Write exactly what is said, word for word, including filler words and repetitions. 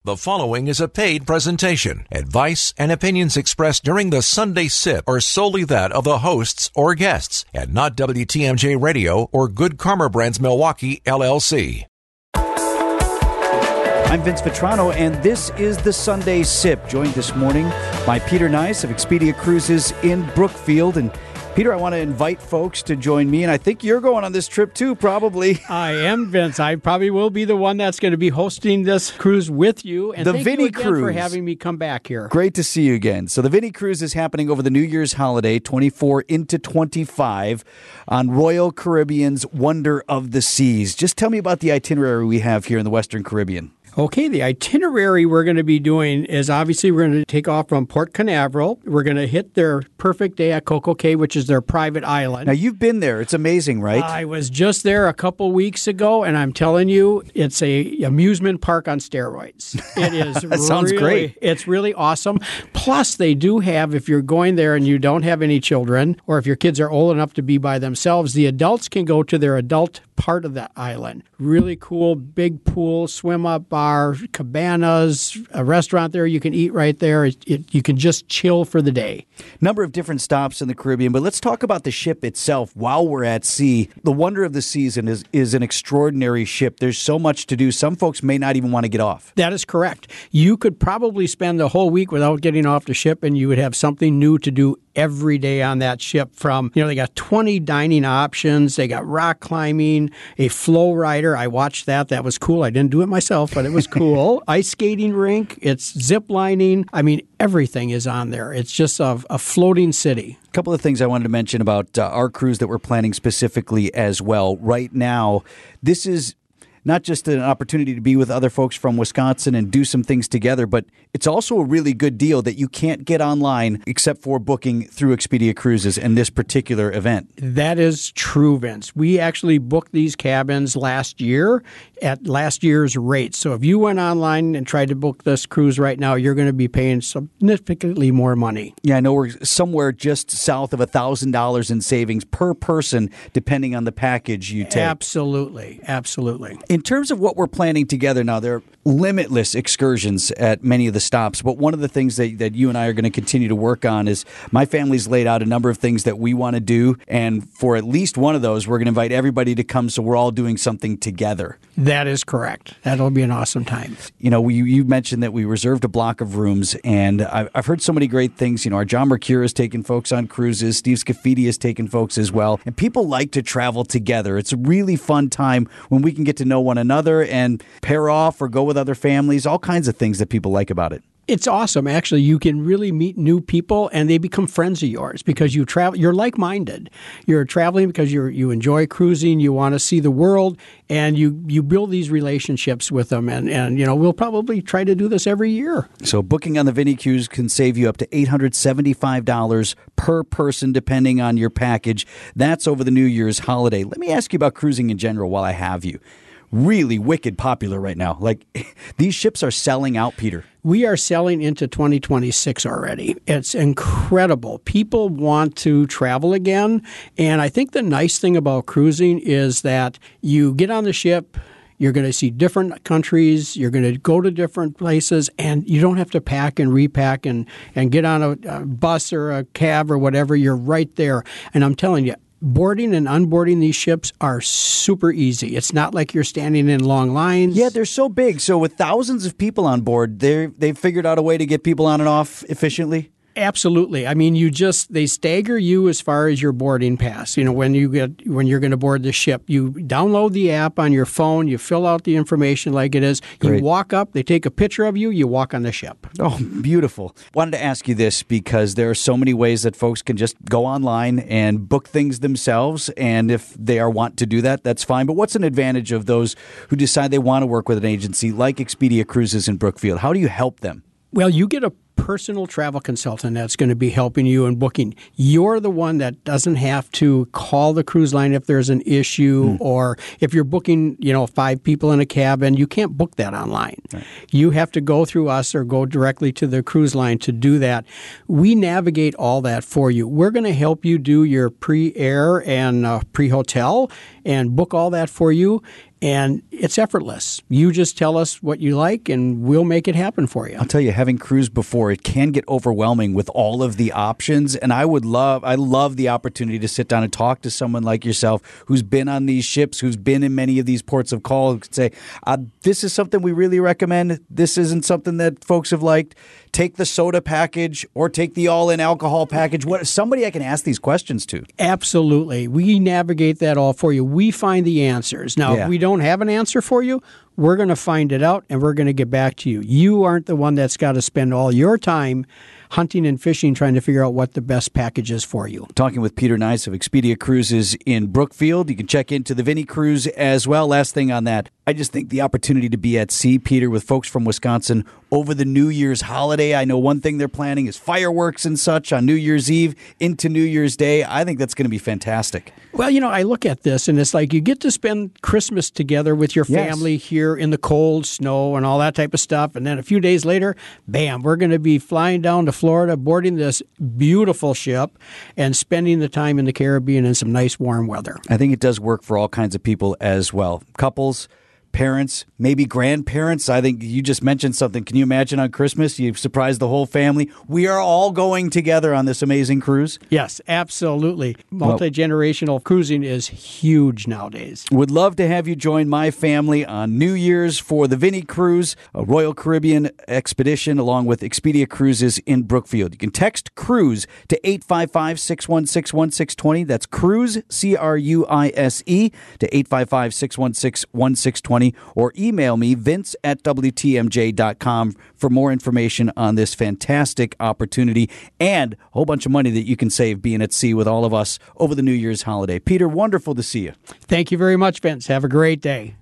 The following is a paid presentation. Advice and opinions expressed during the Sunday Sip are solely that of the hosts or guests, and not W T M J Radio or Good Karma Brands Milwaukee, L L C. I'm Vince Vitrano, and this is the Sunday Sip, joined this morning by Peter Nice of Expedia Cruises in Brookfield. And Peter, I want to invite folks to join me, and I think you're going on this trip too, probably. I am, Vince. I probably will be the one that's going to be hosting this cruise with you. And the thank Vinny you again Cruise. for having me come back here. Great to see you again. So the Vinny Cruise is happening over the New Year's holiday, twenty-four into twenty-five, on Royal Caribbean's Wonder of the Seas. Just tell me about the itinerary we have here in the Western Caribbean. Okay, the itinerary we're going to be doing is obviously we're going to take off from Port Canaveral. We're going to hit their perfect day at Coco Cay, which is their private island. Now, you've been there. It's amazing, right? I was just there a couple weeks ago, and I'm telling you, it's a amusement park on steroids. It is That sounds really, great. It's really awesome. Plus, they do have, if you're going there and you don't have any children, or if your kids are old enough to be by themselves, the adults can go to their adult part of that island. Really cool, big pool, swim-up bar, cabanas, a restaurant there you can eat right there. It, it, you can just chill for the day. Number of different stops in the Caribbean, but let's talk about the ship itself while we're at sea. The Wonder of the Season is, is an extraordinary ship. There's so much to do. Some folks may not even want to get off. That is correct. You could probably spend the whole week without getting off the ship, and you would have something new to do every day on that ship. From, you know, they got twenty dining options. They got rock climbing, a flow rider. I watched that. That was cool. I didn't do it myself, but it was cool. Ice skating rink. It's zip lining. I mean, everything is on there. It's just a, a floating city. A couple of things I wanted to mention about uh, our cruise that we're planning specifically as well. Right now, this is not just an opportunity to be with other folks from Wisconsin and do some things together, but it's also a really good deal that you can't get online except for booking through Expedia Cruises and this particular event. That is true, Vince. We actually booked these cabins last year at last year's rates. So if you went online and tried to book this cruise right now, you're going to be paying significantly more money. Yeah, I know we're somewhere just south of one thousand dollars in savings per person, depending on the package you take. Absolutely. Absolutely. In terms of what we're planning together now, there are limitless excursions at many of the stops, but one of the things that, that you and I are going to continue to work on is my family's laid out a number of things that we want to do, and for at least one of those, we're going to invite everybody to come so we're all doing something together. That is correct. That'll be an awesome time. You know, we, you mentioned that we reserved a block of rooms, and I've, I've heard so many great things. You know, our John Mercure has taken folks on cruises, Steve Scafidi has taken folks as well, and people like to travel together. It's a really fun time when we can get to know one another and pair off or go with other families, all kinds of things that people like about it. It's awesome. Actually, you can really meet new people, and they become friends of yours because you travel. You're like-minded. You're traveling because you you enjoy cruising. You want to see the world, and you, you build these relationships with them. And, and you know, we'll probably try to do this every year. So booking on the Vinny Cruise can save you up to eight hundred seventy-five dollars per person, depending on your package. That's over the New Year's holiday. Let me ask you about cruising in general while I have you. Really wicked popular right now. Like, these ships are selling out, Peter. We are selling into twenty twenty-six already. It's incredible. People want to travel again. And I think the nice thing about cruising is that you get on the ship, you're going to see different countries, you're going to go to different places, and you don't have to pack and repack and, and get on a, a bus or a cab or whatever. You're right there. And I'm telling you, boarding and unboarding these ships are super easy. It's not like you're standing in long lines. Yeah, they're so big. So with thousands of people on board, they they've figured out a way to get people on and off efficiently? Absolutely. I mean, you just, they stagger you as far as your boarding pass. You know, when you get, when you're going to board the ship, you download the app on your phone, you fill out the information like it is, Great. You walk up, they take a picture of you, you walk on the ship. Oh, beautiful. Wanted to ask you this because there are so many ways that folks can just go online and book things themselves. And if they are want to do that, that's fine. But what's an advantage of those who decide they want to work with an agency like Expedia Cruises in Brookfield? How do you help them? Well, you get a personal travel consultant that's going to be helping you in booking. You're the one that doesn't have to call the cruise line if there's an issue, mm. or if you're booking, you know, five people in a cabin, you can't book that online. Right. You have to go through us or go directly to the cruise line to do that. We navigate all that for you. We're going to help you do your pre-air and uh, pre-hotel and book all that for you. and it's effortless. You just tell us what you like, and we'll make it happen for you. I'll tell you, having cruised before, it can get overwhelming with all of the options, and I would love, I love the opportunity to sit down and talk to someone like yourself who's been on these ships, who's been in many of these ports of call, who could say, uh, this is something we really recommend. This isn't something that folks have liked. Take the soda package or take the all-in alcohol package. What somebody I can ask these questions to. Absolutely. We navigate that all for you. We find the answers. Now, Yeah. if we don't have an answer for you, we're going to find it out, and we're going to get back to you. You aren't the one that's got to spend all your time hunting and fishing trying to figure out what the best package is for you. Talking with Peter Nice of Expedia Cruises in Brookfield. You can check into the Vinny Cruise as well. Last thing on that, I just think the opportunity to be at sea, Peter, with folks from Wisconsin over the New Year's holiday. I know one thing they're planning is fireworks and such on New Year's Eve into New Year's Day. I think that's going to be fantastic. Well, you know, I look at this, and it's like you get to spend Christmas together with your Yes. family here in the cold, snow, and all that type of stuff. And then a few days later, bam, we're going to be flying down to Florida, boarding this beautiful ship, and spending the time in the Caribbean in some nice warm weather. I think it does work for all kinds of people as well. Couples, parents, maybe grandparents. I think you just mentioned something. Can you imagine on Christmas, you've surprised the whole family? We are all going together on this amazing cruise. Yes, absolutely. Multi-generational cruising is huge nowadays. Would love to have you join my family on New Year's for the Vinny Cruise, a Royal Caribbean expedition, along with Expedia Cruises in Brookfield. You can text CRUISE to eight five five, six one six, one six two zero. That's CRUISE, C R U I S E, to eight five five, six one six, one six two zero, or email me, vince at W T M J dot com, for more information on this fantastic opportunity and a whole bunch of money that you can save being at sea with all of us over the New Year's holiday. Peter, wonderful to see you. Thank you very much, Vince. Have a great day.